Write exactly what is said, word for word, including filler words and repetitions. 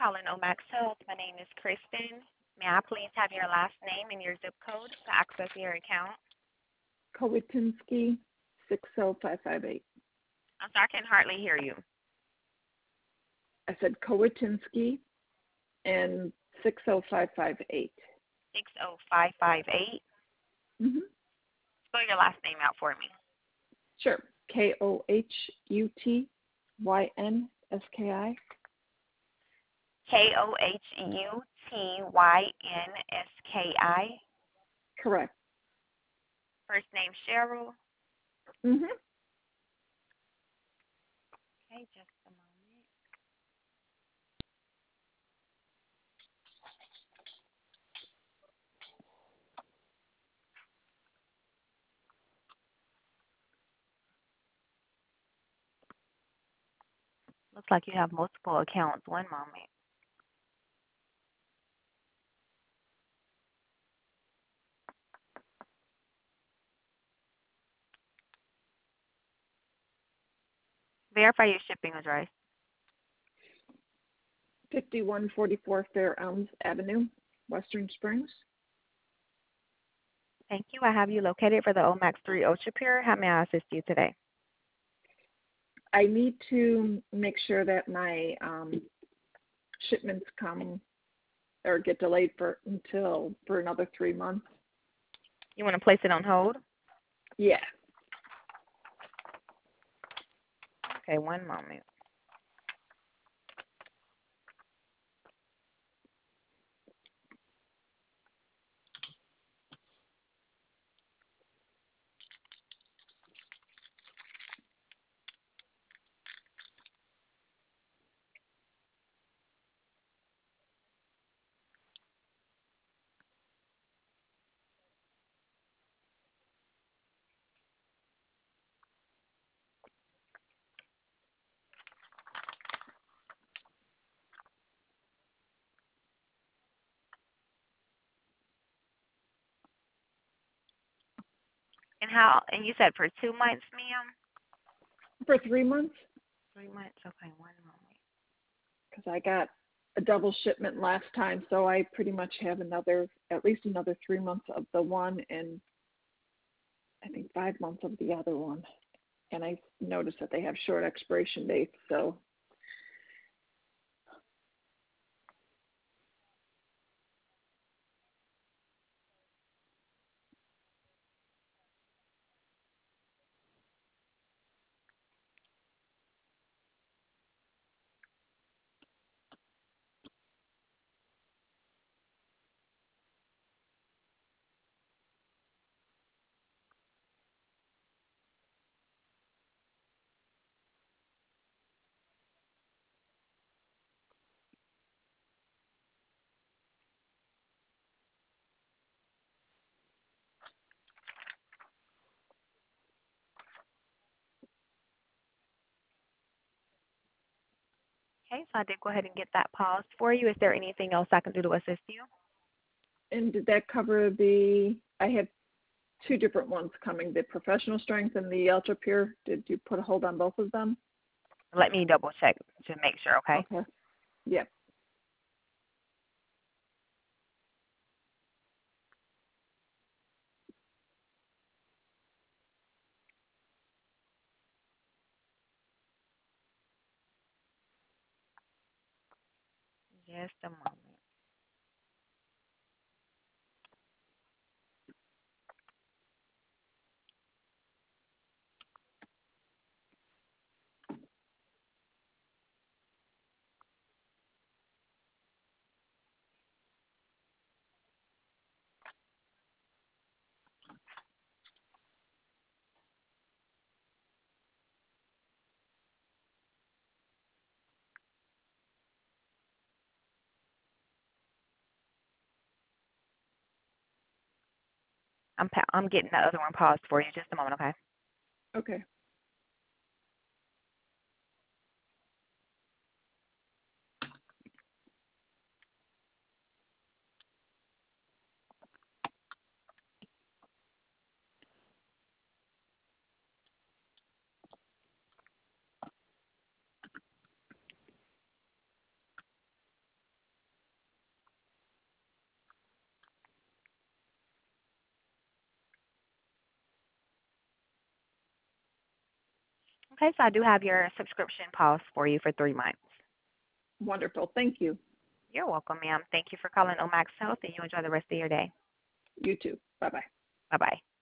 calling Omax Health. My name is Kristen. May I please have your last name and your zip code to access your account? Kowatinsky, six oh five five eight. I'm sorry, I can hardly hear you. I said Kowatinsky and six oh five five eight. six oh five five eight. Mm-hmm. Spell your last name out for me. Sure. K O H U T Y N S K I. K O H U T Y N S K I. Correct. First name Cheryl. Mm-hmm. Okay, just a moment. Looks like you have multiple accounts. One moment. Verify your shipping address. fifty-one forty-four Fair Elms Avenue, Western Springs. Thank you. I have you located for the Omax three Ultra Pure. How may I assist you today? I need to make sure that my um, shipments come or get delayed for until for another three months. You want to place it on hold? Yeah. Okay, one moment. And how? And you said for two months, ma'am? For three months? Three months. Okay, one moment. Because I got a double shipment last time, so I pretty much have another, at least another three months of the one and I think five months of the other one. And I noticed that they have short expiration dates, so. Okay, so I did go ahead and get that paused for you. Is there anything else I can do to assist you? And did that cover the, I had two different ones coming, the professional strength and the ultra pure. Did you put a hold on both of them? Let me double check to make sure, okay? Okay. Yep. Just a moment. I'm pa- I'm getting the other one paused for you. Just a moment, okay? Okay. Okay, so I do have your subscription paused for you for three months. Wonderful. Thank you. You're welcome, ma'am. Thank you for calling Omax Health, and you enjoy the rest of your day. You too. Bye bye. Bye bye.